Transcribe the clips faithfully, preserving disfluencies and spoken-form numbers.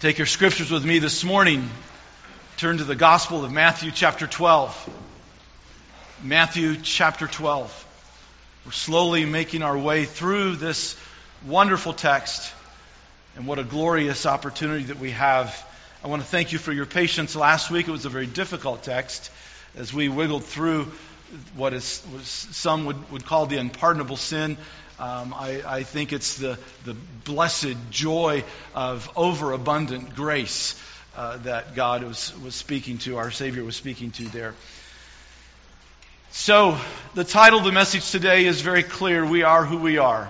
Take your scriptures with me this morning. Turn to the Gospel of Matthew chapter twelve. Matthew chapter twelve. We're slowly making our way through this wonderful text, and what a glorious opportunity that we have. I want to thank you for your patience. Last week it was a very difficult text as we wiggled through what is what some would, would call the unpardonable sin. Um, I, I think it's the, the blessed joy of overabundant grace uh, that God was, was speaking to, our Savior was speaking to there. So, the title of the message today is very clear. We are who we are.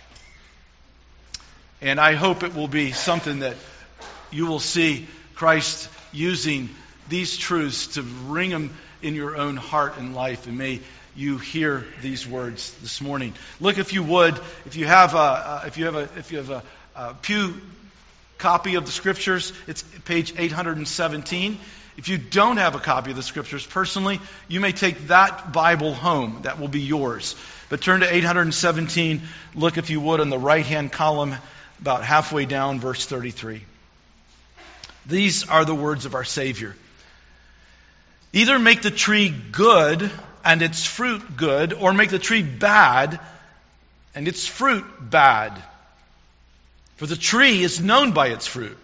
And I hope it will be something that you will see Christ using these truths to ring them in your own heart and life. And may you hear these words this morning. Look, if you would, if you have a, uh, if you have a, if you have a, a pew copy of the Scriptures, it's page eight hundred seventeen. If you don't have a copy of the Scriptures personally, you may take that Bible home. That will be yours. But turn to eight hundred seventeen. Look, if you would, on the right-hand column, about halfway down, verse thirty-three. These are the words of our Savior. Either make the tree good and its fruit good, or make the tree bad and its fruit bad. For the tree is known by its fruit.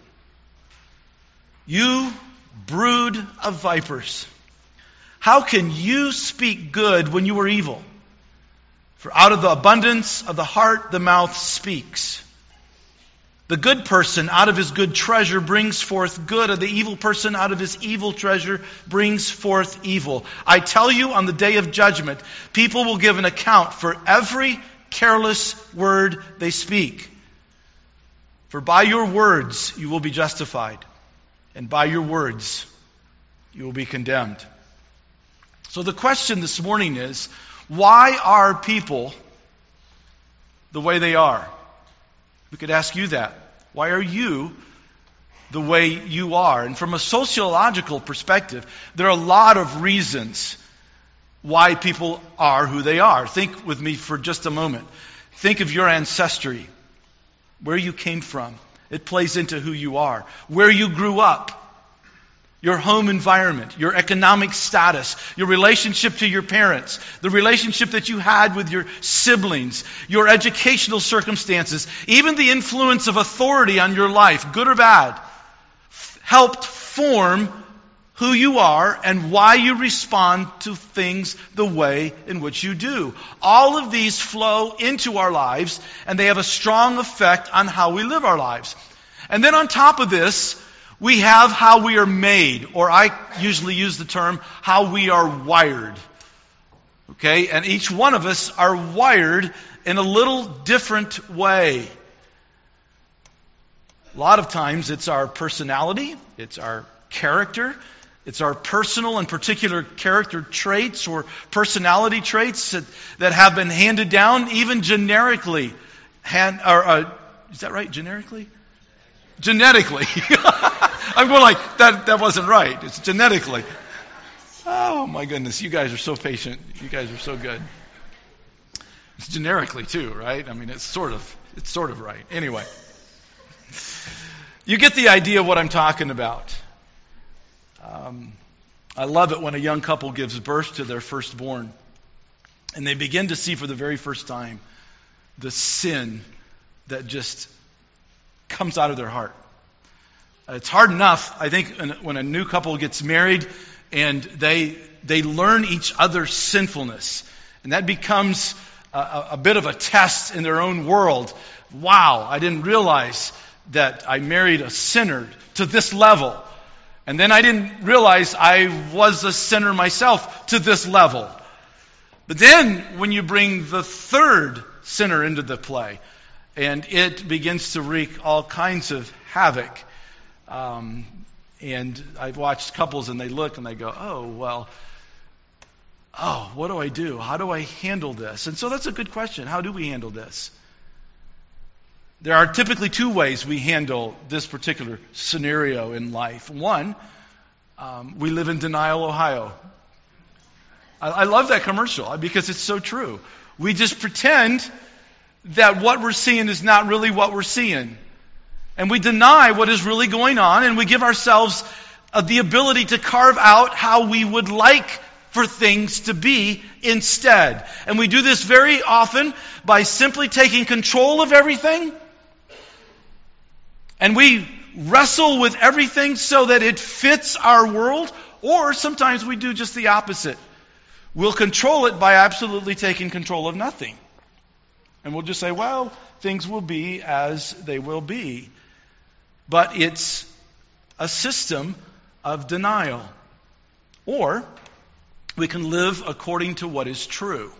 You brood of vipers, how can you speak good when you are evil? For out of the abundance of the heart the mouth speaks. The good person out of his good treasure brings forth good, and the evil person out of his evil treasure brings forth evil. I tell you, on the day of judgment, people will give an account for every careless word they speak. For by your words you will be justified, and by your words you will be condemned. So the question this morning is, why are people the way they are? We could ask you that. Why are you the way you are? And from a sociological perspective, there are a lot of reasons why people are who they are. Think with me for just a moment. Think of your ancestry, where you came from. It plays into who you are. Where you grew up. Your home environment, your economic status, your relationship to your parents, the relationship that you had with your siblings, your educational circumstances, even the influence of authority on your life, good or bad, helped form who you are and why you respond to things the way in which you do. All of these flow into our lives, and they have a strong effect on how we live our lives. And then on top of this, we have how we are made, or I usually use the term, how we are wired. Okay? And each one of us are wired in a little different way. A lot of times it's our personality, it's our character, it's our personal and particular character traits or personality traits that, that have been handed down, even generically. Hand, or, uh, is that right? Generically? Genetically. I'm going like, that that wasn't right. It's genetically. Oh my goodness, you guys are so patient. You guys are so good. It's generically too, right? I mean, it's sort of, it's sort of right. Anyway. You get the idea of what I'm talking about. Um, I love it when a young couple gives birth to their firstborn, and they begin to see for the very first time the sin that just comes out of their heart. It's hard enough, I think, when a new couple gets married and they they learn each other's sinfulness. And that becomes a, a bit of a test in their own world. Wow, I didn't realize that I married a sinner to this level. And then I didn't realize I was a sinner myself to this level. But then when you bring the third sinner into the play, and it begins to wreak all kinds of havoc. Um, and I've watched couples and they look and they go, oh, well, oh, what do I do? How do I handle this? And so that's a good question. How do we handle this? There are typically two ways we handle this particular scenario in life. One, um, we live in Denial, Ohio. I, I love that commercial because it's so true. We just pretend that what we're seeing is not really what we're seeing. And we deny what is really going on, and we give ourselves uh, the ability to carve out how we would like for things to be instead. And we do this very often by simply taking control of everything. And we wrestle with everything so that it fits our world. Or sometimes we do just the opposite. We'll control it by absolutely taking control of nothing. And we'll just say, well, things will be as they will be. But it's a system of denial. Or we can live according to what is true.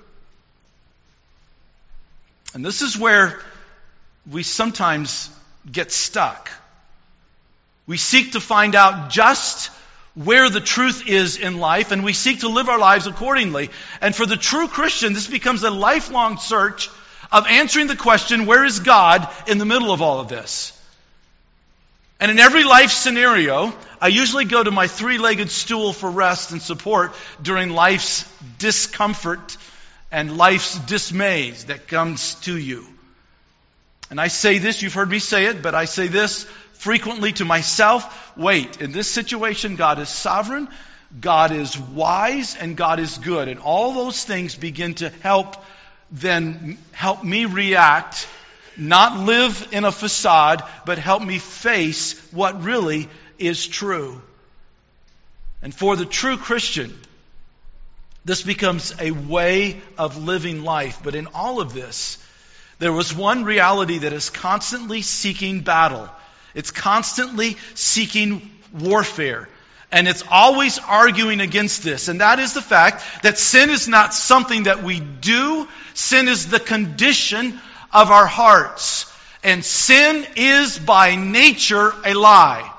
And this is where we sometimes get stuck. We seek to find out just where the truth is in life, and we seek to live our lives accordingly. And for the true Christian, this becomes a lifelong search of answering the question, where is God in the middle of all of this? And in every life scenario, I usually go to my three-legged stool for rest and support during life's discomfort and life's dismays that comes to you. And I say this, you've heard me say it, but I say this frequently to myself. Wait, in this situation, God is sovereign, God is wise, and God is good. And all those things begin to help then help me react, not live in a facade, but help me face what really is true. And for the true Christian, this becomes a way of living life. But in all of this, there was one reality that is constantly seeking battle. It's constantly seeking warfare. And it's always arguing against this. And that is the fact that sin is not something that we do. Sin is the condition of our hearts. And sin is by nature a lie.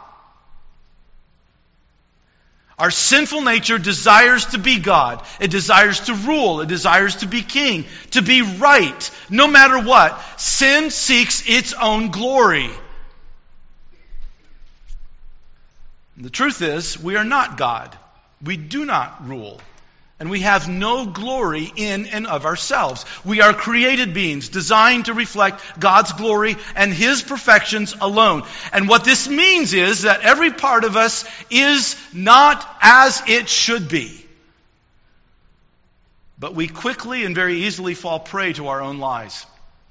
Our sinful nature desires to be God. It desires to rule. It desires to be king. To be right. No matter what. Sin seeks its own glory. The truth is, we are not God. We do not rule. And we have no glory in and of ourselves. We are created beings designed to reflect God's glory and His perfections alone. And what this means is that every part of us is not as it should be. But we quickly and very easily fall prey to our own lies.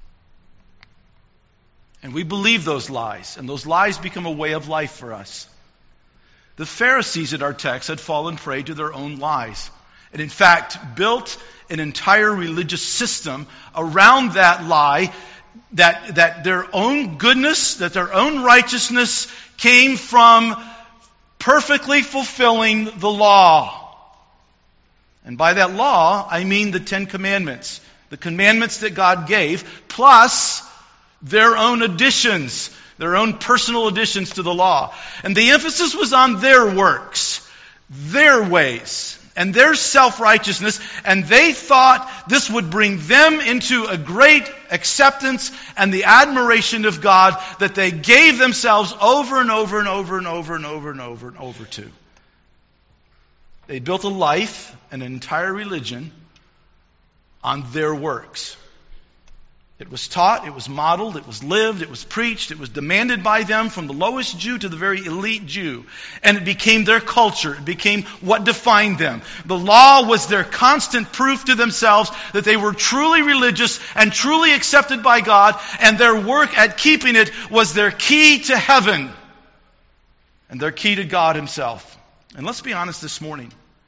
And we believe those lies. And those lies become a way of life for us. The Pharisees in our text had fallen prey to their own lies. And in fact, built an entire religious system around that lie, that, that their own goodness, that their own righteousness came from perfectly fulfilling the law. And by that law, I mean the Ten Commandments. The commandments that God gave, plus their own additions. Their own personal additions to the law. And the emphasis was on their works, their ways, and their self-righteousness. And they thought this would bring them into a great acceptance and the admiration of God that they gave themselves over and over and over and over and over and over and over to. They built a life, an entire religion, on their works. It was taught, it was modeled, it was lived, it was preached, it was demanded by them from the lowest Jew to the very elite Jew. And it became their culture. It became what defined them. The law was their constant proof to themselves that they were truly religious and truly accepted by God, and their work at keeping it was their key to heaven and their key to God Himself. And let's be honest this morning.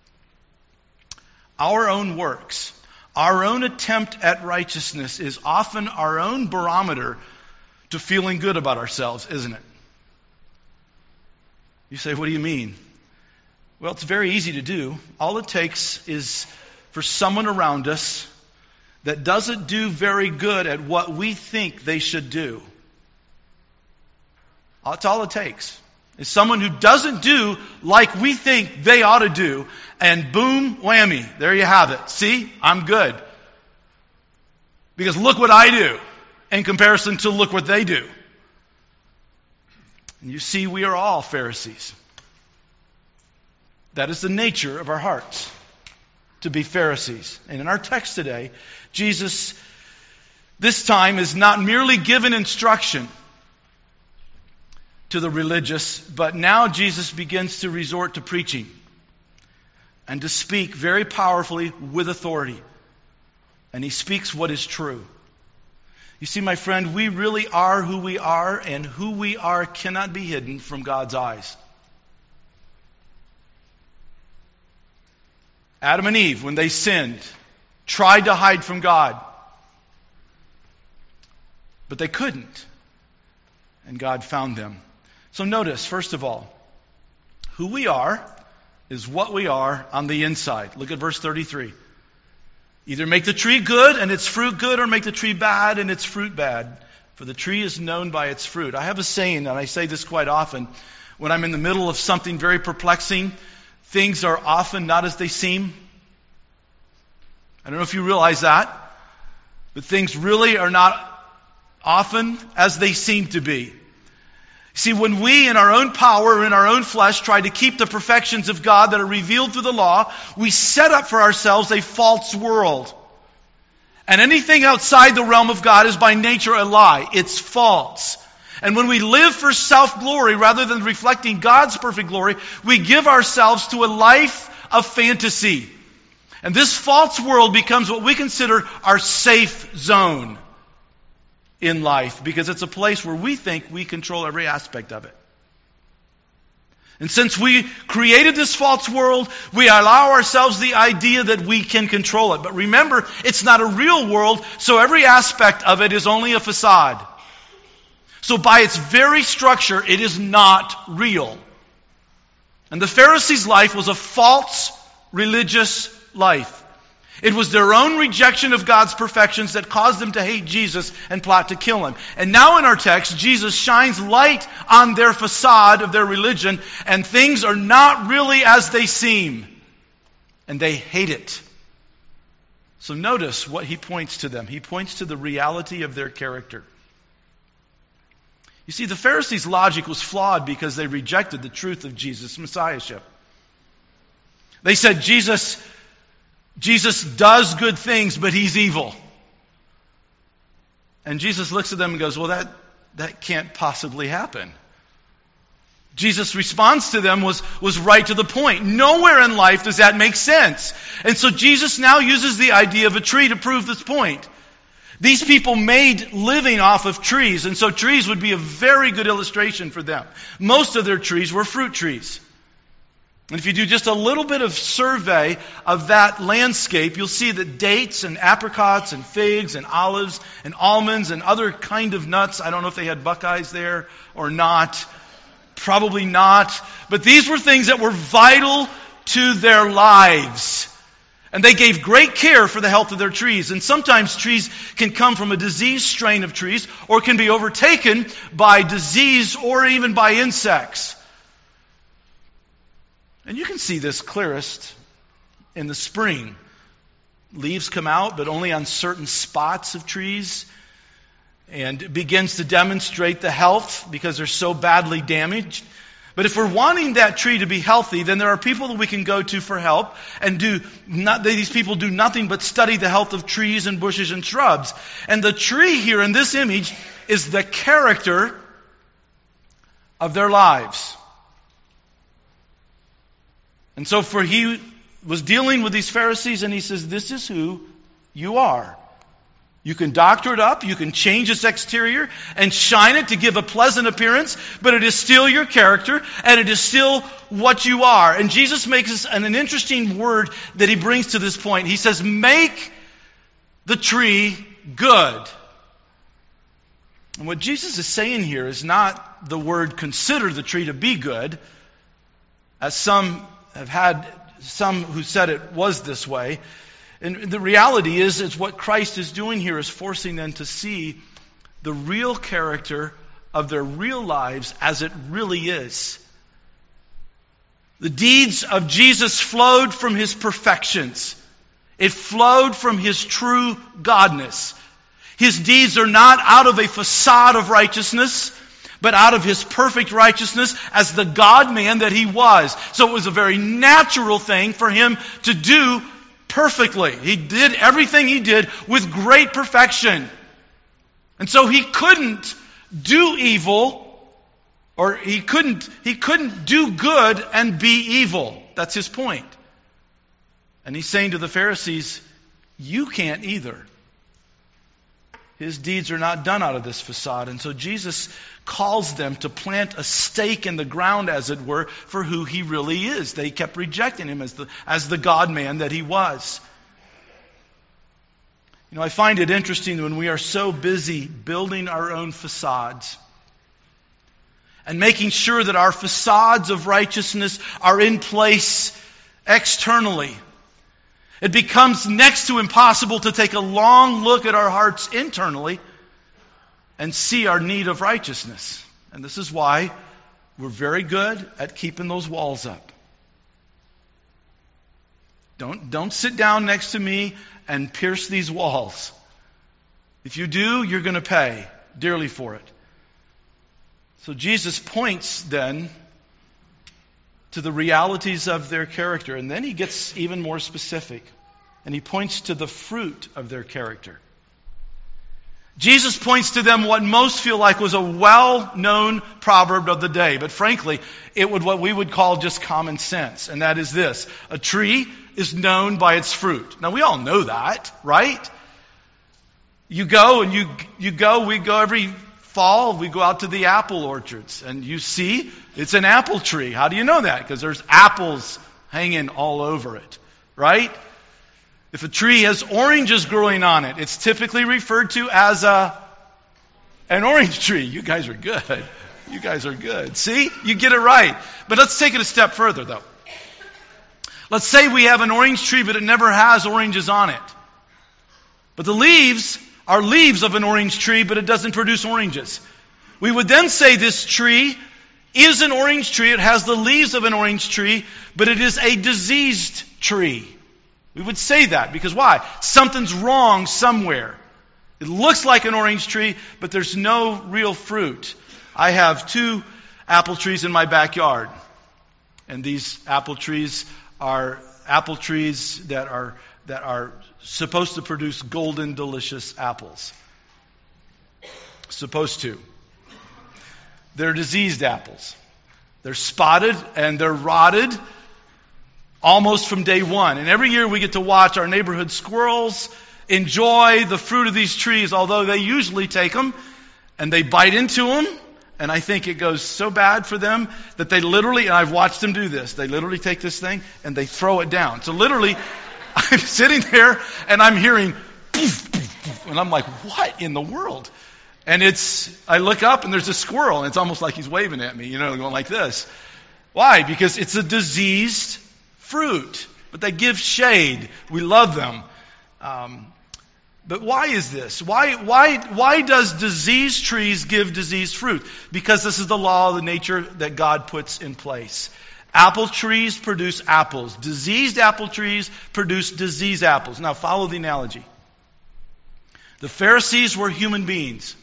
Our own works, our own attempt at righteousness is often our own barometer to feeling good about ourselves, isn't it? You say, what do you mean? Well, it's very easy to do. All it takes is for someone around us that doesn't do very good at what we think they should do. That's all it takes. Is someone who doesn't do like we think they ought to do, and boom, whammy, there you have it. See, I'm good. Because look what I do in comparison to look what they do. And you see, we are all Pharisees. That is the nature of our hearts, to be Pharisees. And in our text today, Jesus, this time, is not merely given instruction. to the religious, but now Jesus begins to resort to preaching and to speak very powerfully with authority. And he speaks what is true. You see, my friend, we really are who we are, and who we are cannot be hidden from God's eyes. Adam and Eve, when they sinned, tried to hide from God. But they couldn't. And God found them. So notice, first of all, who we are is what we are on the inside. Look at verse thirty-three. Either make the tree good and its fruit good, or make the tree bad and its fruit bad. For the tree is known by its fruit. I have a saying, and I say this quite often. When I'm in the middle of something very perplexing, things are often not as they seem. I don't know if you realize that, but things really are not often as they seem to be. See, when we in our own power, in our own flesh, try to keep the perfections of God that are revealed through the law, we set up for ourselves a false world. And anything outside the realm of God is by nature a lie. It's false. And when we live for self-glory rather than reflecting God's perfect glory, we give ourselves to a life of fantasy. And this false world becomes what we consider our safe zone in life, because it's a place where we think we control every aspect of it. And since we created this false world, we allow ourselves the idea that we can control it. But remember, it's not a real world, so every aspect of it is only a facade. So by its very structure, it is not real. And the Pharisees' life was a false religious life. It was their own rejection of God's perfections that caused them to hate Jesus and plot to kill him. And now in our text, Jesus shines light on their facade of their religion, and things are not really as they seem. And they hate it. So notice what he points to them. He points to the reality of their character. You see, the Pharisees' logic was flawed because they rejected the truth of Jesus' messiahship. They said, Jesus... Jesus does good things, but he's evil. And Jesus looks at them and goes, well, that, that can't possibly happen. Jesus' response to them was, was right to the point. Nowhere in life does that make sense. And so Jesus now uses the idea of a tree to prove this point. These people made living off of trees, and so trees would be a very good illustration for them. Most of their trees were fruit trees. And if you do just a little bit of survey of that landscape, you'll see that dates and apricots and figs and olives and almonds and other kind of nuts, I don't know if they had buckeyes there or not, probably not, but these were things that were vital to their lives. And they gave great care for the health of their trees. And sometimes trees can come from a diseased strain of trees, or can be overtaken by disease or even by insects. And you can see this clearest in the spring. Leaves come out, but only on certain spots of trees. And it begins to demonstrate the health because they're so badly damaged. But if we're wanting that tree to be healthy, then there are people that we can go to for help. And do not, these people do nothing but study the health of trees and bushes and shrubs. And the tree here in this image is the character of their lives. And so for he was dealing with these Pharisees, and he says, this is who you are. You can doctor it up, you can change its exterior and shine it to give a pleasant appearance, but it is still your character, and it is still what you are. And Jesus makes an, an interesting word that he brings to this point. He says, make the tree good. And what Jesus is saying here is not the word consider the tree to be good, as some have had some who said it was this way. And the reality is, it's what Christ is doing here is forcing them to see the real character of their real lives as it really is. The deeds of Jesus flowed from his perfections. It flowed from his true godness. His deeds are not out of a facade of righteousness, but out of his perfect righteousness as the God-man that he was. So it was a very natural thing for him to do perfectly. He did everything he did with great perfection. And so he couldn't do evil Or he couldn't, he couldn't do good and be evil. That's his point. And he's saying to the Pharisees, you can't either. His deeds are not done out of this facade. And so Jesus calls them to plant a stake in the ground, as it were, for who he really is. They kept rejecting him as the, as the God-man that he was. You know, I find it interesting when we are so busy building our own facades and making sure that our facades of righteousness are in place externally. It becomes next to impossible to take a long look at our hearts internally and see our need of righteousness. And this is why we're very good at keeping those walls up. Don't, don't sit down next to me and pierce these walls. If you do, you're going to pay dearly for it. So Jesus points then to the realities of their character. And then he gets even more specific. And he points to the fruit of their character. Jesus points to them what most feel like was a well-known proverb of the day. But frankly, it would what we would call just common sense. And that is this. A tree is known by its fruit. Now we all know that, right? You go and you, you go, we go every fall, we go out to the apple orchards. And you see, it's an apple tree. How do you know that? Because there's apples hanging all over it, right? If a tree has oranges growing on it, it's typically referred to as a an orange tree. You guys are good. You guys are good. See? You get it right. But let's take it a step further, though. Let's say we have an orange tree, but it never has oranges on it. But the leaves are leaves of an orange tree, but it doesn't produce oranges. We would then say this tree is an orange tree. It has the leaves of an orange tree, but it is a diseased tree. We would say that because why? Something's wrong somewhere. It looks like an orange tree, but there's no real fruit. I have two apple trees in my backyard. And these apple trees are apple trees that are that are supposed to produce golden, delicious apples. Supposed to. They're diseased apples. They're spotted and they're rotted almost from day one. And every year we get to watch our neighborhood squirrels enjoy the fruit of these trees, although they usually take them and they bite into them. And I think it goes so bad for them that they literally, and I've watched them do this, they literally take this thing and they throw it down. So literally, I'm sitting there and I'm hearing poof, poof, poof, and I'm like, what in the world? And it's, I look up and there's a squirrel and it's almost like he's waving at me, you know, going like this. Why? Because it's a diseased fruit, but they give shade. We love them. Um, but why is this? Why, why, why does diseased trees give diseased fruit? Because this is the law of the nature that God puts in place. Apple trees produce apples. Diseased apple trees produce diseased apples. Now follow the analogy. The Pharisees were human beings,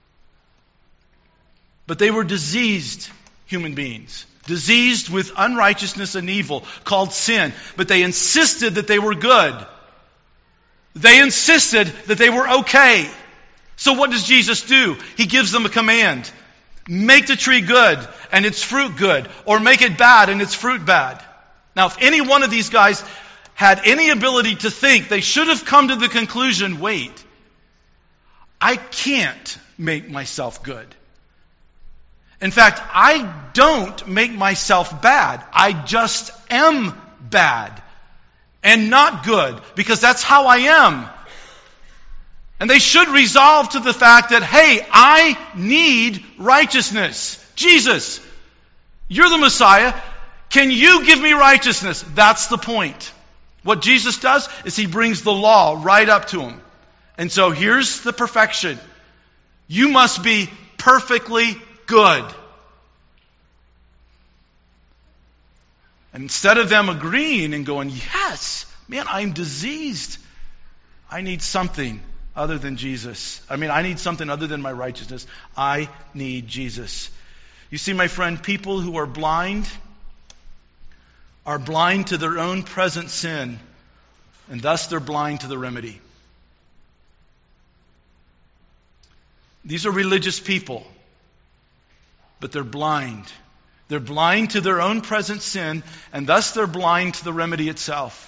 but they were diseased human beings. Diseased with unrighteousness and evil, called sin. But they insisted that they were good. They insisted that they were okay. So what does Jesus do? He gives them a command. Make the tree good and its fruit good. Or make it bad and its fruit bad. Now if any one of these guys had any ability to think, they should have come to the conclusion, wait, I can't make myself good. In fact, I don't make myself bad. I just am bad and not good because that's how I am. And they should resolve to the fact that, hey, I need righteousness. Jesus, you're the Messiah. Can you give me righteousness? That's the point. What Jesus does is he brings the law right up to him. And so here's the perfection. You must be perfectly good. And instead of them agreeing and going, yes, man, I'm diseased. I need something other than Jesus. I mean, I need something other than my righteousness. I need Jesus. You see, my friend, people who are blind are blind to their own present sin, and thus they're blind to the remedy. These are religious people. but they're blind. They're blind to their own present sin, and thus they're blind to the remedy itself.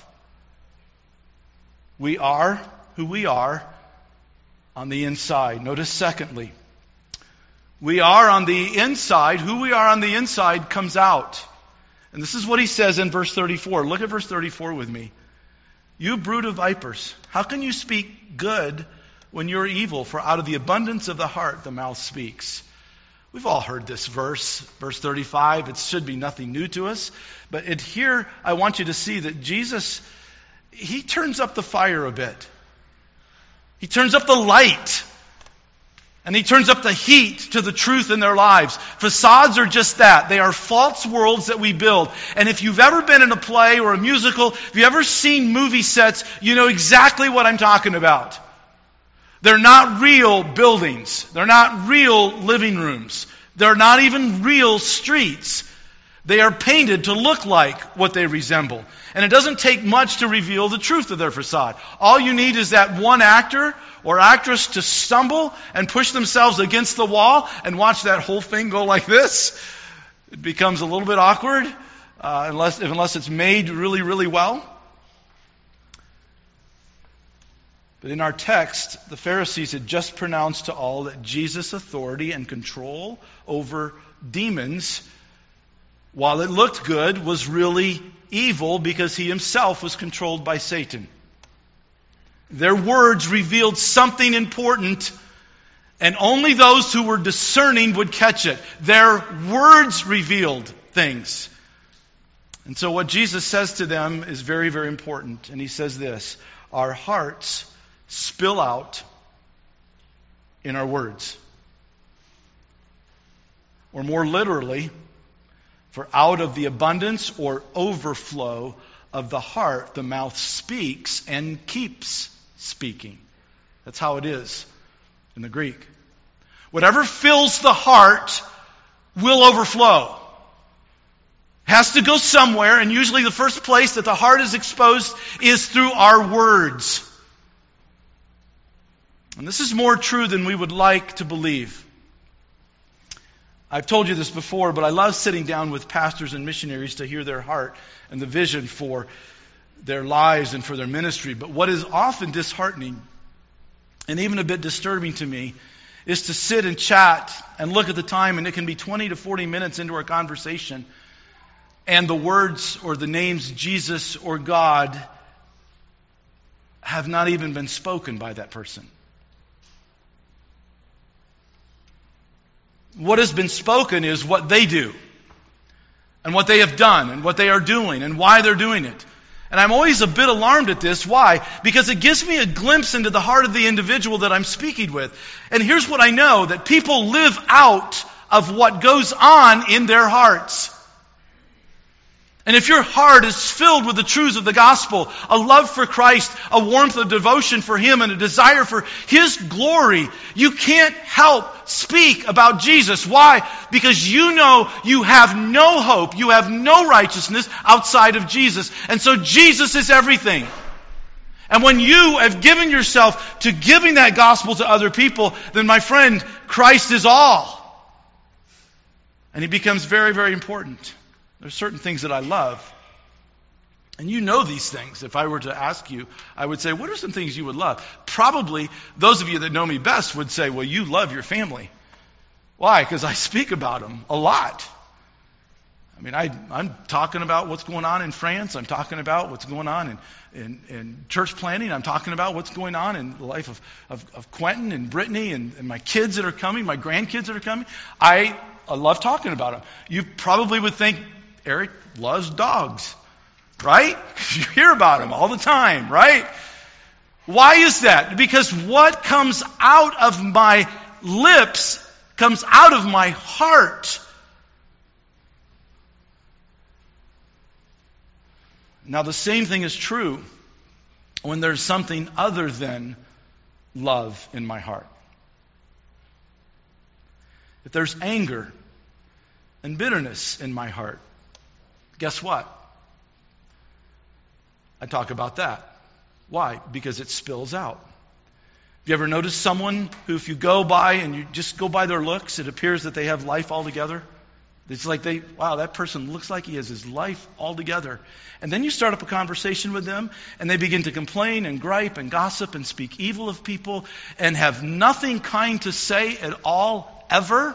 We are who we are on the inside. Notice secondly, we are on the inside. Who we are on the inside comes out. And this is what he says in verse thirty-four. Look at verse thirty-four with me. You brood of vipers, how can you speak good when you're evil? For out of the abundance of the heart the mouth speaks. We've all heard this verse, verse thirty-five. It should be nothing new to us. But it, here I want you to see that Jesus, he turns up the fire a bit. He turns up the light. And he turns up the heat to the truth in their lives. Facades are just that. They are false worlds that we build. And if you've ever been in a play or a musical, if you've ever seen movie sets, you know exactly what I'm talking about. They're not real buildings. They're not real living rooms. They're not even real streets. They are painted to look like what they resemble. And it doesn't take much to reveal the truth of their facade. All you need is that one actor or actress to stumble and push themselves against the wall and watch that whole thing go like this. It becomes a little bit awkward uh, unless, unless it's made really, really well. But in our text, the Pharisees had just pronounced to all that Jesus' authority and control over demons, while it looked good, was really evil because he himself was controlled by Satan. Their words revealed something important, and only those who were discerning would catch it. Their words revealed things. And so what Jesus says to them is very, very important. And he says this, our hearts spill out in our words. Or more literally, for out of the abundance or overflow of the heart, the mouth speaks and keeps speaking. That's how it is in the Greek. Whatever fills the heart will overflow. Has to go somewhere, and usually the first place that the heart is exposed is through our words. And this is more true than we would like to believe. I've told you this before, but I love sitting down with pastors and missionaries to hear their heart and the vision for their lives and for their ministry. But what is often disheartening and even a bit disturbing to me is to sit and chat and look at the time, and it can be twenty to forty minutes into our conversation, and the words or the names Jesus or God have not even been spoken by that person. What has been spoken is what they do, and what they have done, and what they are doing, and why they're doing it. And I'm always a bit alarmed at this. Why? Because it gives me a glimpse into the heart of the individual that I'm speaking with. And here's what I know, that people live out of what goes on in their hearts. And if your heart is filled with the truths of the gospel, a love for Christ, a warmth of devotion for Him, and a desire for His glory, you can't help speak about Jesus. Why? Because you know you have no hope, you have no righteousness outside of Jesus. And so Jesus is everything. And when you have given yourself to giving that gospel to other people, then my friend, Christ is all. And He becomes very, very important. There's certain things that I love. And you know these things. If I were to ask you, I would say, what are some things you would love? Probably those of you that know me best would say, well, you love your family. Why? Because I speak about them a lot. I mean, I, I'm talking about what's going on in France. I'm talking about what's going on in, in, in church planting. I'm talking about what's going on in the life of, of, of Quentin and Brittany and, and my kids that are coming, my grandkids that are coming. I, I love talking about them. You probably would think, Eric loves dogs, right? You hear about them all the time, right? Why is that? Because what comes out of my lips comes out of my heart. Now, the same thing is true when there's something other than love in my heart. If there's anger and bitterness in my heart, guess what? I talk about that. Why? Because it spills out. you ever notice someone who, if you go by and you just go by their looks, it appears that they have life altogether? It's like they, wow, that person looks like he has his life all together. And then you start up a conversation with them, and they begin to complain and gripe and gossip and speak evil of people and have nothing kind to say at all, ever.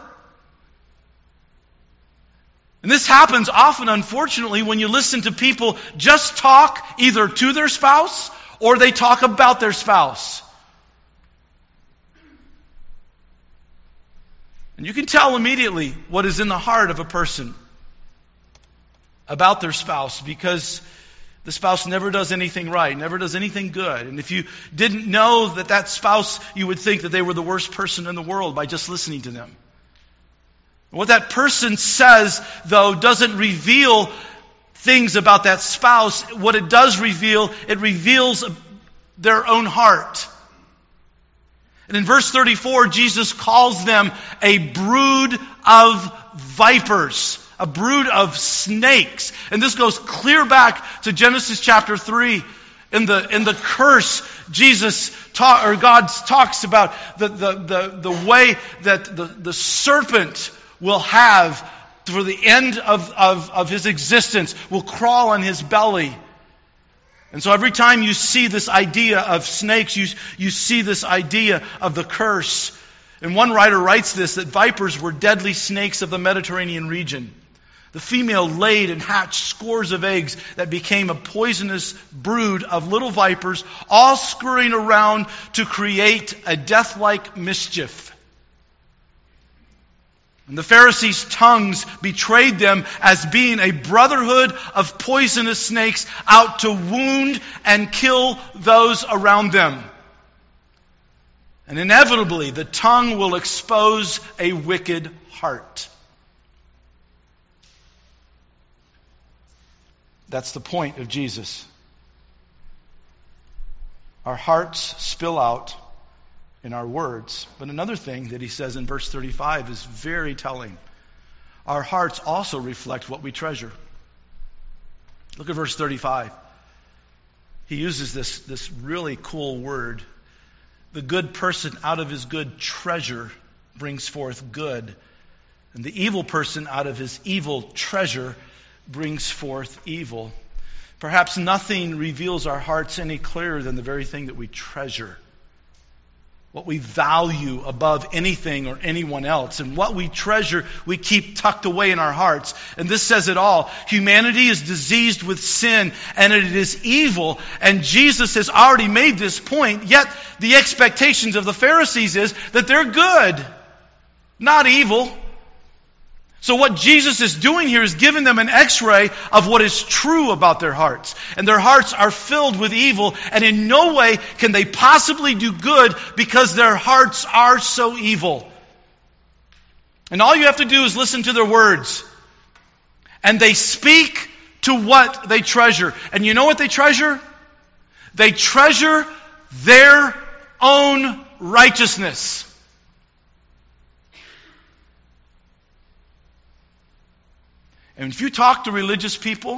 And this happens often, unfortunately, when you listen to people just talk either to their spouse or they talk about their spouse. And you can tell immediately what is in the heart of a person about their spouse, because the spouse never does anything right, never does anything good. And if you didn't know that that spouse, you would think that they were the worst person in the world by just listening to them. What that person says, though, doesn't reveal things about that spouse. What it does reveal, it reveals their own heart. And in verse thirty-four, Jesus calls them a brood of vipers, a brood of snakes. And this goes clear back to Genesis chapter three. In the in the curse, Jesus talk, or God talks about the, the, the, the way that the, the serpent will have for the end of, of, of his existence, will crawl on his belly. And so every time you see this idea of snakes, you, you see this idea of the curse. And one writer writes this, that vipers were deadly snakes of the Mediterranean region. The female laid and hatched scores of eggs that became a poisonous brood of little vipers, all scurrying around to create a death-like mischief. And the Pharisees' tongues betrayed them as being a brotherhood of poisonous snakes out to wound and kill those around them. And inevitably, the tongue will expose a wicked heart. That's the point of Jesus. Our hearts spill out in our words. But another thing that he says in verse thirty-five is very telling. Our hearts also reflect what we treasure. Look at verse thirty-five. He uses this, this really cool word. The good person out of his good treasure brings forth good. And the evil person out of his evil treasure brings forth evil. Perhaps nothing reveals our hearts any clearer than the very thing that we treasure. What we value above anything or anyone else. And what we treasure, we keep tucked away in our hearts. And this says it all. Humanity is diseased with sin, and it is evil. And Jesus has already made this point. Yet the expectations of the Pharisees is that they're good, not evil. So what Jesus is doing here is giving them an x-ray of what is true about their hearts. And their hearts are filled with evil, and in no way can they possibly do good because their hearts are so evil. And all you have to do is listen to their words. And they speak to what they treasure. And you know what they treasure? They treasure their own righteousness. And if you talk to religious people,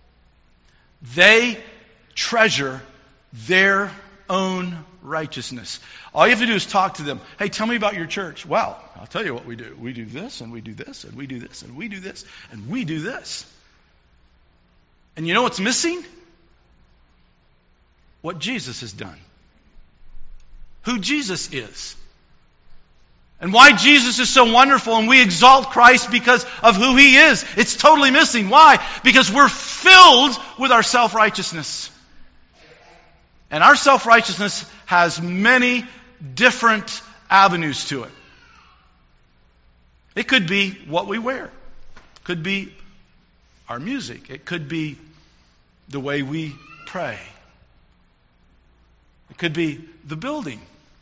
they treasure their own righteousness. All you have to do is talk to them. Hey, tell me about your church. Well, I'll tell you what we do. We do this, and we do this, and we do this, and we do this, and we do this. And you know what's missing? What Jesus has done. Who Jesus is. And why Jesus is so wonderful, and we exalt Christ because of who He is. It's totally missing. Why? Because we're filled with our self-righteousness. And our self-righteousness has many different avenues to it. It could be what we wear. It could be our music. It could be the way we pray. It could be the building.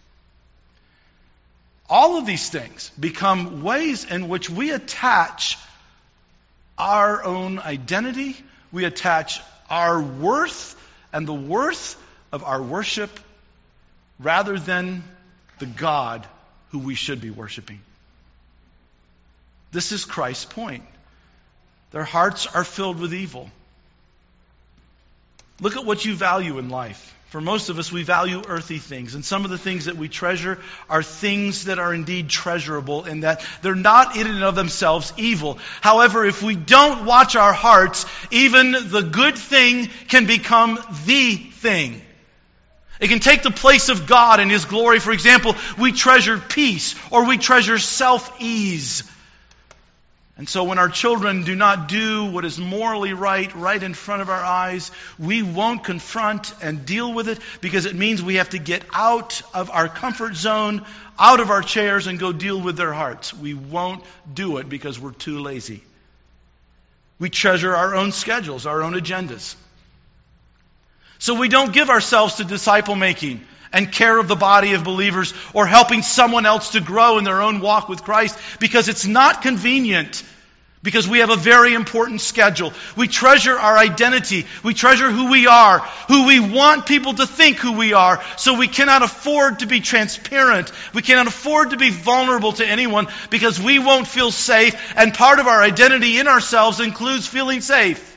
All of these things become ways in which we attach our own identity, we attach our worth and the worth of our worship rather than the God who we should be worshiping. This is Christ's point. Their hearts are filled with evil. Look at what you value in life. For most of us, we value earthly things. And some of the things that we treasure are things that are indeed treasurable in that they're not in and of themselves evil. However, if we don't watch our hearts, even the good thing can become the thing. It can take the place of God and His glory. For example, we treasure peace or we treasure self-ease. And so when our children do not do what is morally right, right in front of our eyes, we won't confront and deal with it because it means we have to get out of our comfort zone, out of our chairs, and go deal with their hearts. We won't do it because we're too lazy. We treasure our own schedules, our own agendas. So we don't give ourselves to disciple making and care of the body of believers or helping someone else to grow in their own walk with Christ because it's not convenient, because we have a very important schedule. We treasure our identity. We treasure who we are, who we want people to think who we are, so we cannot afford to be transparent. We cannot afford to be vulnerable to anyone because we won't feel safe, and part of our identity in ourselves includes feeling safe.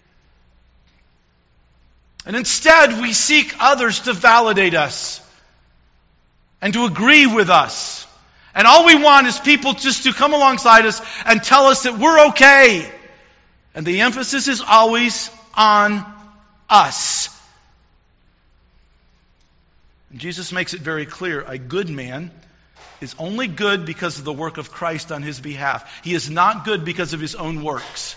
And instead, we seek others to validate us and to agree with us. And all we want is people just to come alongside us and tell us that we're okay. And the emphasis is always on us. And Jesus makes it very clear, a good man is only good because of the work of Christ on his behalf. He is not good because of his own works.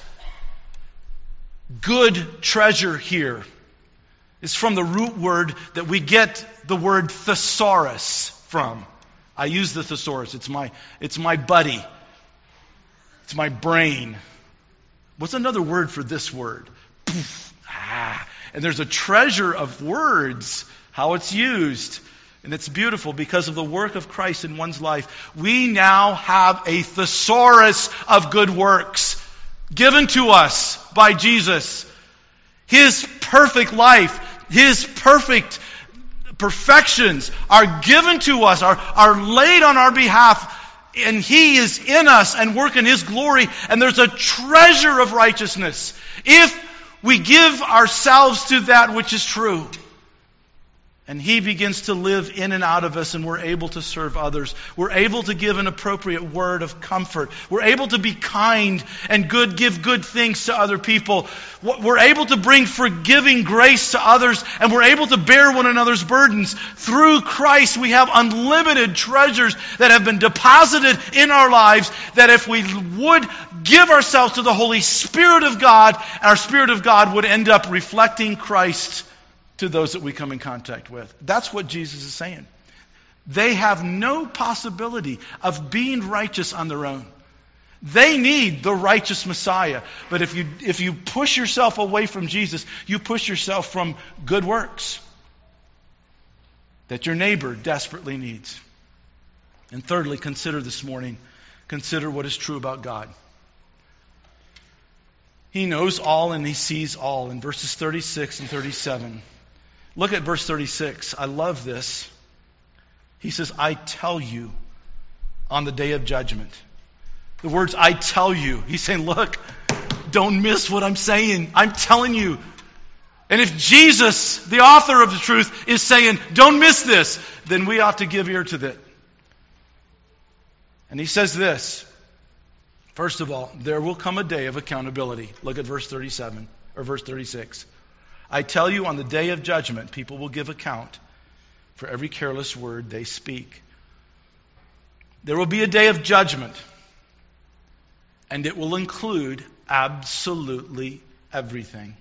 Good treasure here is from the root word that we get the word thesaurus from. I use the thesaurus. It's my, it's my buddy. It's my brain. What's another word for this word? Poof. Ah. And there's a treasure of words, how it's used. And it's beautiful because of the work of Christ in one's life. We now have a thesaurus of good works given to us by Jesus. His perfect life, His perfect perfections are given to us, are, are laid on our behalf, and He is in us and work in His glory, and there's a treasure of righteousness if we give ourselves to that which is true. And He begins to live in and out of us, and we're able to serve others. We're able to give an appropriate word of comfort. We're able to be kind and good, give good things to other people. We're able to bring forgiving grace to others, and we're able to bear one another's burdens. Through Christ, we have unlimited treasures that have been deposited in our lives, that if we would give ourselves to the Holy Spirit of God, our Spirit of God would end up reflecting Christ to those that we come in contact with. That's what Jesus is saying. They have no possibility of being righteous on their own. They need the righteous Messiah. But if you if you push yourself away from Jesus, you push yourself from good works that your neighbor desperately needs. And thirdly, consider this morning, consider what is true about God. He knows all and He sees all in verses thirty-six and thirty-seven. Look at verse thirty-six. I love this. He says, I tell you on the day of judgment. The words, I tell you. He's saying, look, don't miss what I'm saying. I'm telling you. And if Jesus, the author of the truth, is saying, don't miss this, then we ought to give ear to that. And He says this. First of all, there will come a day of accountability. Look at verse thirty-seven, or verse thirty-six. I tell you, on the day of judgment, people will give account for every careless word they speak. There will be a day of judgment, and it will include absolutely everything,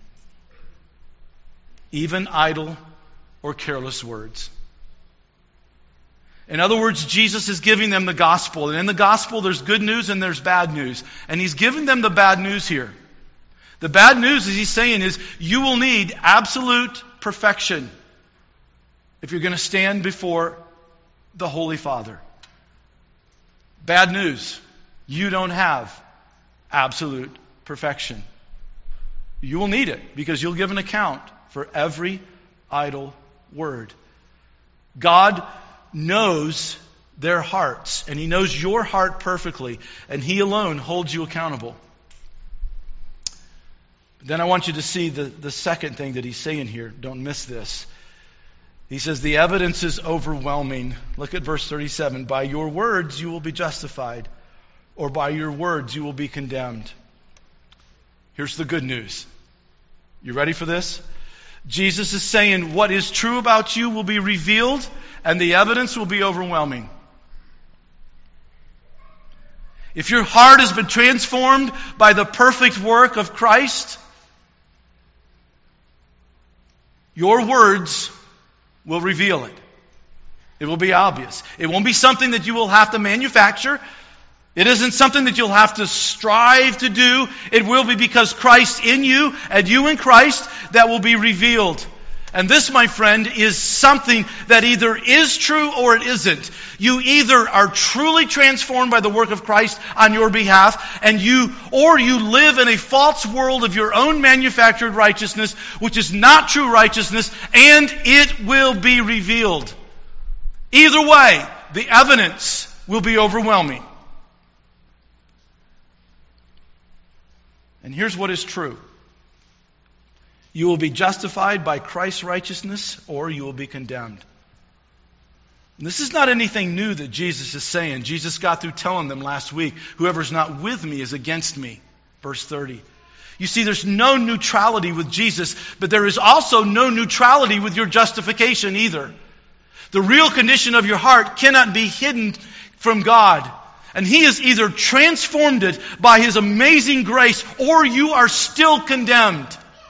even idle or careless words. In other words, Jesus is giving them the gospel, and in the gospel there's good news and there's bad news, and He's giving them the bad news here. The bad news, as He's saying, is you will need absolute perfection if you're going to stand before the Holy Father. Bad news, you don't have absolute perfection. You will need it because you'll give an account for every idle word. God knows their hearts, and He knows your heart perfectly, and He alone holds you accountable. Then I want you to see the, the second thing that he's saying here. Don't miss this. He says the evidence is overwhelming. Look at verse thirty-seven. By your words you will be justified, or by your words you will be condemned. Here's the good news. You ready for this? Jesus is saying what is true about you will be revealed, and the evidence will be overwhelming. If your heart has been transformed by the perfect work of Christ, your words will reveal it. It will be obvious. It won't be something that you will have to manufacture. It isn't something that you'll have to strive to do. It will be because Christ in you and you in Christ that will be revealed. And this, my friend, is something that either is true or it isn't. You either are truly transformed by the work of Christ on your behalf, and you, or you live in a false world of your own manufactured righteousness, which is not true righteousness, and it will be revealed. Either way, the evidence will be overwhelming. And here's what is true. You will be justified by Christ's righteousness, or you will be condemned. And this is not anything new that Jesus is saying. Jesus got through telling them last week, whoever's not with me is against me. Verse thirty. You see, there's no neutrality with Jesus, but there is also no neutrality with your justification either. The real condition of your heart cannot be hidden from God. And He has either transformed it by His amazing grace, or you are still condemned.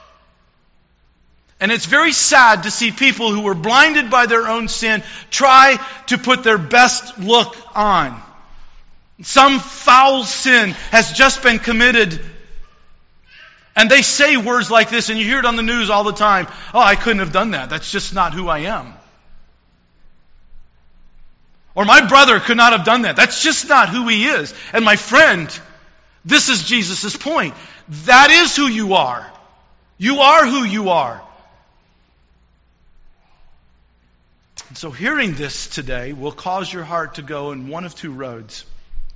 And it's very sad to see people who were blinded by their own sin try to put their best look on. Some foul sin has just been committed. And they say words like this, and you hear it on the news all the time. Oh, I couldn't have done that. That's just not who I am. Or my brother could not have done that. That's just not who he is. And my friend, this is Jesus' point. That is who you are. You are who you are. And so hearing this today will cause your heart to go in one of two roads.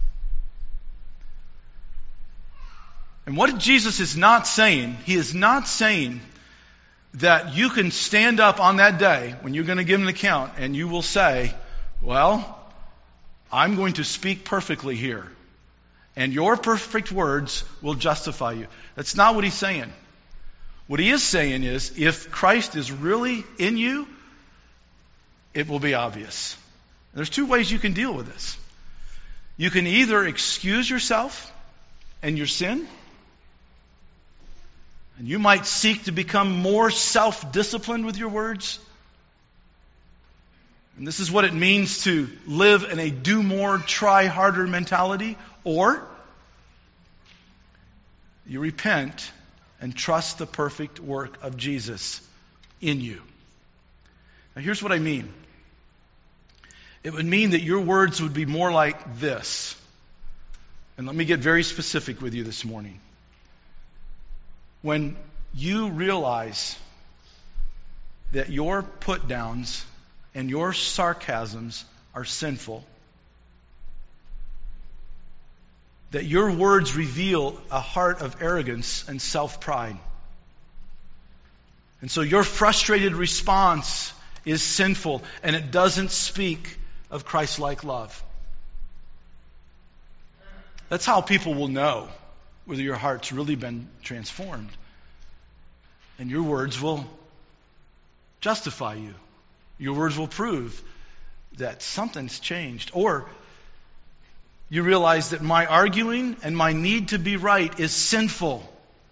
And what Jesus is not saying, He is not saying that you can stand up on that day when you're going to give an account and you will say, well, I'm going to speak perfectly here, and your perfect words will justify you. That's not what He's saying. What He is saying is, if Christ is really in you, it will be obvious. There's two ways you can deal with this. You can either excuse yourself and your sin, and you might seek to become more self-disciplined with your words. And this is what it means to live in a do more, try harder mentality. Or you repent and trust the perfect work of Jesus in you. Now here's what I mean. It would mean that your words would be more like this. And let me get very specific with you this morning. When you realize that your put-downs and your sarcasms are sinful, that your words reveal a heart of arrogance and self-pride, and so your frustrated response is sinful and it doesn't speak of Christ-like love. That's how people will know whether your heart's really been transformed. And your words will justify you. Your words will prove that something's changed. Or you realize that my arguing and my need to be right is sinful.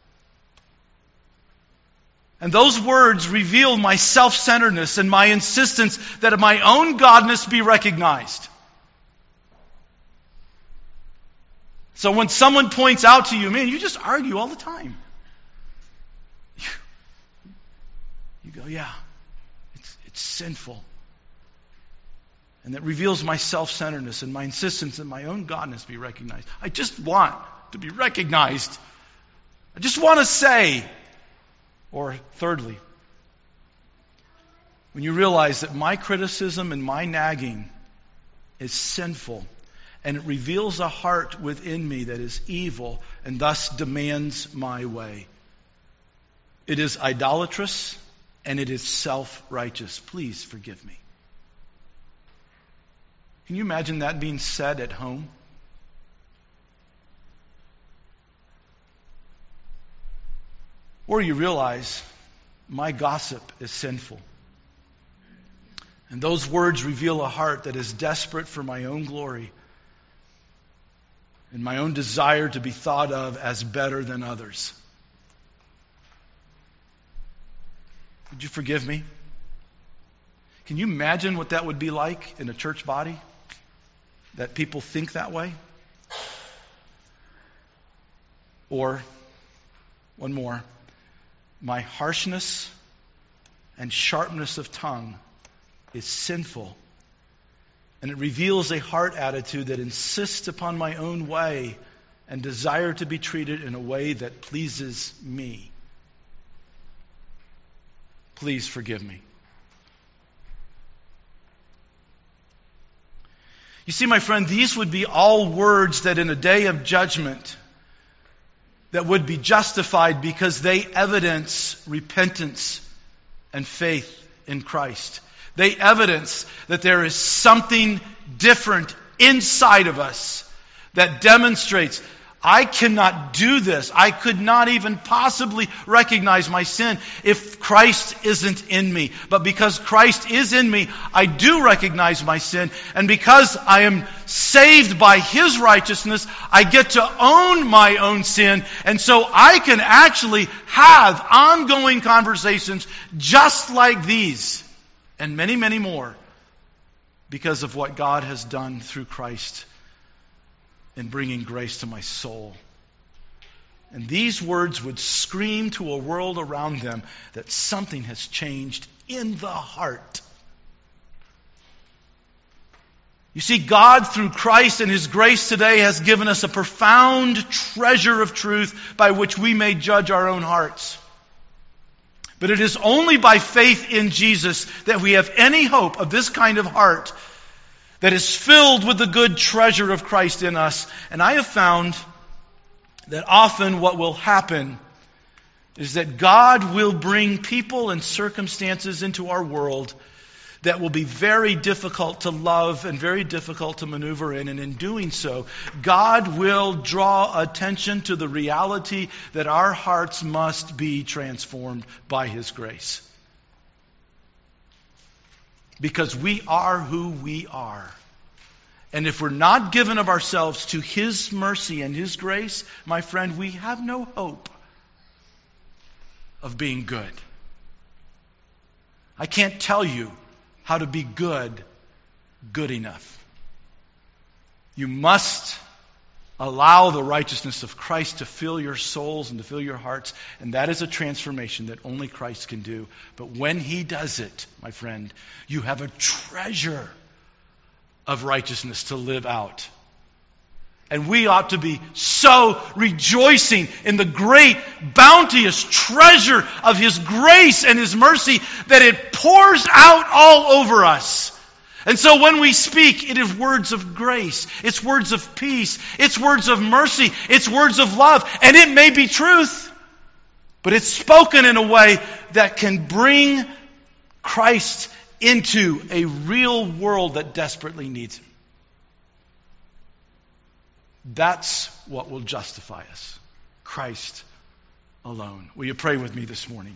And those words reveal my self-centeredness and my insistence that my own godness be recognized. So when someone points out to you, man, you just argue all the time. You go, yeah, it's, it's sinful. And that reveals my self-centeredness and my insistence that my own godness be recognized. I just want to be recognized. I just want to say. Or thirdly, when you realize that my criticism and my nagging is sinful, and it reveals a heart within me that is evil and thus demands my way. It is idolatrous and it is self-righteous. Please forgive me. Can you imagine that being said at home? Or you realize, my gossip is sinful. And those words reveal a heart that is desperate for my own glory and my own desire to be thought of as better than others. Would you forgive me? Can you imagine what that would be like in a church body? That people think that way? Or, one more, my harshness and sharpness of tongue is sinful, and it reveals a heart attitude that insists upon my own way and desire to be treated in a way that pleases me. Please forgive me. You see, my friend, these would be all words that in a day of judgment that would be justified because they evidence repentance and faith in Christ. They evidence that there is something different inside of us that demonstrates, I cannot do this. I could not even possibly recognize my sin if Christ isn't in me. But because Christ is in me, I do recognize my sin. And because I am saved by His righteousness, I get to own my own sin. And so I can actually have ongoing conversations just like these and many, many more because of what God has done through Christ in bringing grace to my soul. And these words would scream to a world around them that something has changed in the heart. You see, God, through Christ and His grace today, has given us a profound treasure of truth by which we may judge our own hearts. But it is only by faith in Jesus that we have any hope of this kind of heart that is filled with the good treasure of Christ in us. And I have found that often what will happen is that God will bring people and circumstances into our world that will be very difficult to love and very difficult to maneuver in. And in doing so, God will draw attention to the reality that our hearts must be transformed by His grace. Because we are who we are. And if we're not given of ourselves to His mercy and His grace, my friend, we have no hope of being good. I can't tell you how to be good, good enough. You must allow the righteousness of Christ to fill your souls and to fill your hearts. And that is a transformation that only Christ can do. But when He does it, my friend, you have a treasure of righteousness to live out. And we ought to be so rejoicing in the great, bounteous treasure of His grace and His mercy that it pours out all over us. And so when we speak, it is words of grace. It's words of peace. It's words of mercy. It's words of love. And it may be truth, but it's spoken in a way that can bring Christ into a real world that desperately needs Him. That's what will justify us. Christ alone. Will you pray with me this morning?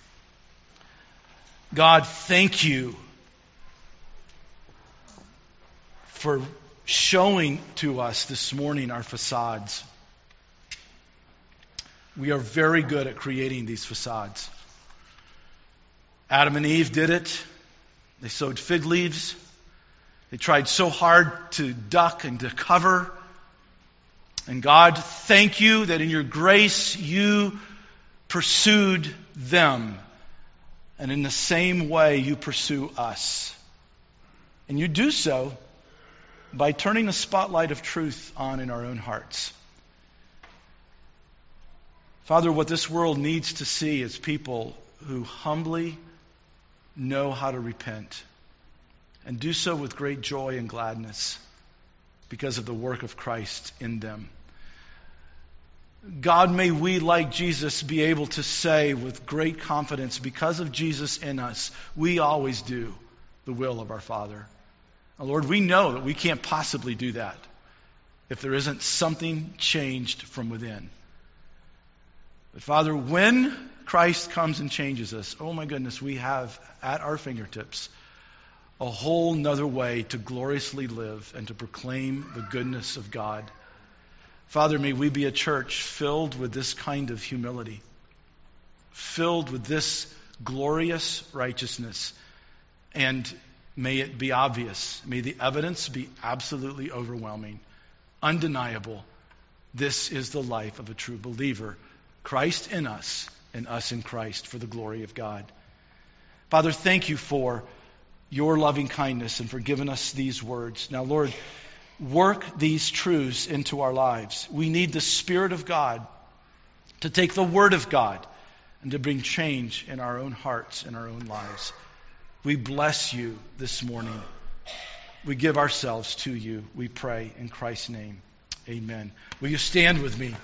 God, thank You for showing to us this morning our facades. We are very good at creating these facades. Adam and Eve did it. They sewed fig leaves. They tried so hard to duck and to cover. And God, thank You that in Your grace You pursued them. And in the same way You pursue us. And You do so by turning the spotlight of truth on in our own hearts. Father, what this world needs to see is people who humbly know how to repent and do so with great joy and gladness because of the work of Christ in them. God, may we, like Jesus, be able to say with great confidence, because of Jesus in us, we always do the will of our Father. Now, Lord, we know that we can't possibly do that if there isn't something changed from within. But Father, when Christ comes and changes us, oh my goodness, we have at our fingertips a whole nother way to gloriously live and to proclaim the goodness of God. Father, may we be a church filled with this kind of humility, filled with this glorious righteousness, and may it be obvious. May the evidence be absolutely overwhelming, undeniable. This is the life of a true believer. Christ in us and us in Christ for the glory of God. Father, thank you for your loving kindness and for giving us these words. Now, Lord, work these truths into our lives. We need the Spirit of God to take the Word of God and to bring change in our own hearts and our own lives. We bless you this morning. We give ourselves to you. We pray in Christ's name. Amen. Will you stand with me?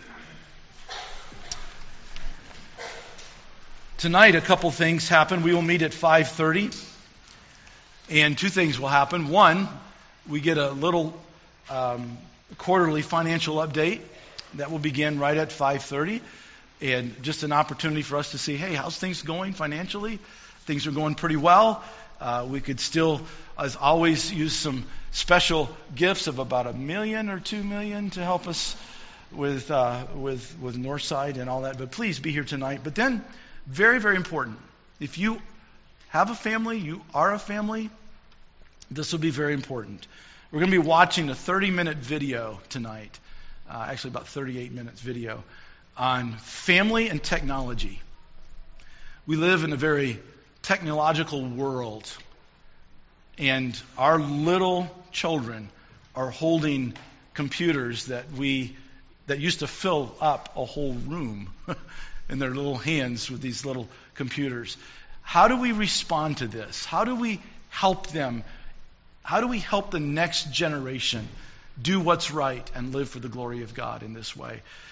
Tonight, a couple things happen. We will meet at five thirty. And two things will happen. One, we get a little um, quarterly financial update that will begin right at five thirty. And just an opportunity for us to see, hey, how's things going financially? Things are going pretty well. Uh, we could still, as always, use some special gifts of about a million or two million to help us with uh, with with Northside and all that. But please be here tonight. But then, very, very important, if you have a family, you are a family, this will be very important. We're going to be watching a thirty-minute video tonight, uh, actually about thirty-eight minutes video, on family and technology. We live in a very technological world, and our little children are holding computers that we that used to fill up a whole room in their little hands with these little computers. How do we respond to this? How do we help them? How do we help the next generation do what's right and live for the glory of God in this way?